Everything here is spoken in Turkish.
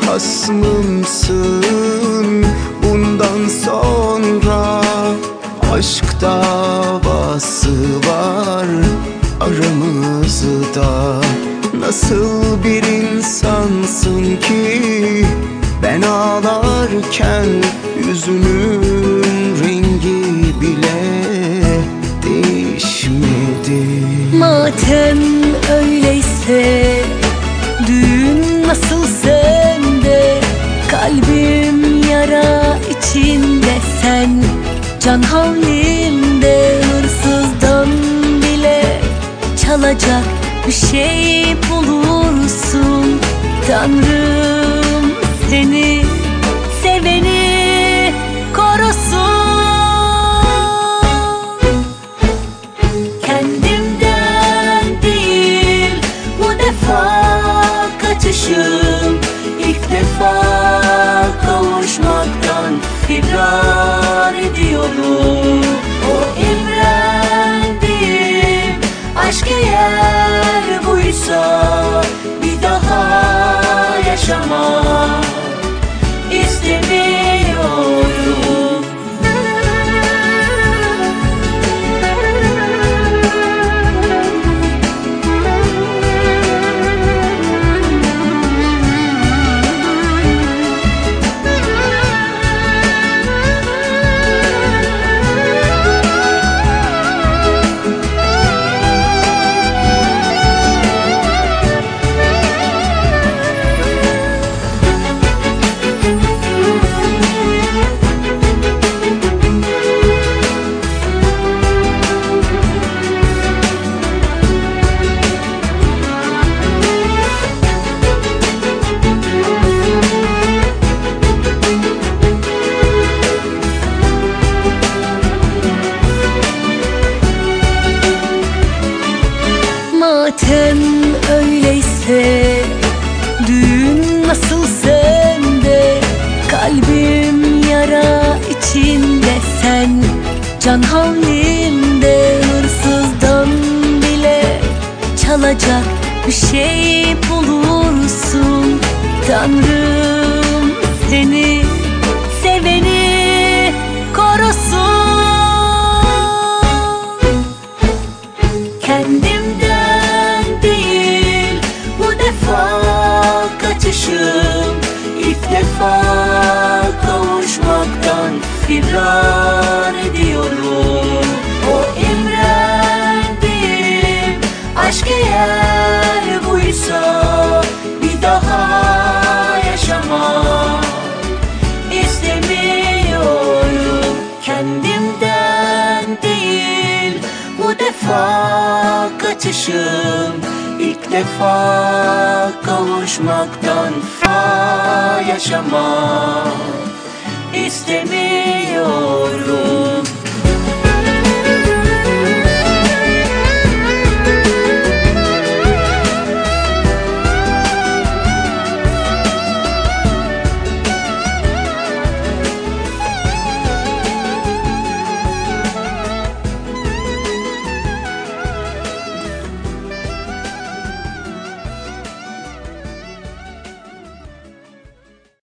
hasmımsın. Bundan sonra aşk davası var aramızda. Nasıl bir insansın ki ben ağlarken yüzünün rengi bile değişmedi. Madem öyleyse düğün nasıl sende, kalbim yara içinde, sen can havlimde. Hırsızdan bile çalacak bir şey bulursun. Tanrım seni seveni korusun. Kendimden değil bu defa kaçışım, ilk defa kavuşmaktan firar ediyorum. O imrendiğim aşk eğer buysa bir daha yaşamak istemiyorum. Madem öyleyse düğün nasıl sende, kalbim yara içinde, sen can havlimde. Hırsızdan bile çalacak bir şey bulursun. Tanrım seni seveni korusun. Kendimden değil bu defa kaçışım, ilk defa kavuşmaktan firar ediyorum. O imrendiğim aşk eğer buysa bir daha yaşamak istemiyorum. Kendimden değil bu defa kaçışım, ilk defa kavuşmaktan yaşamak istemiyorum.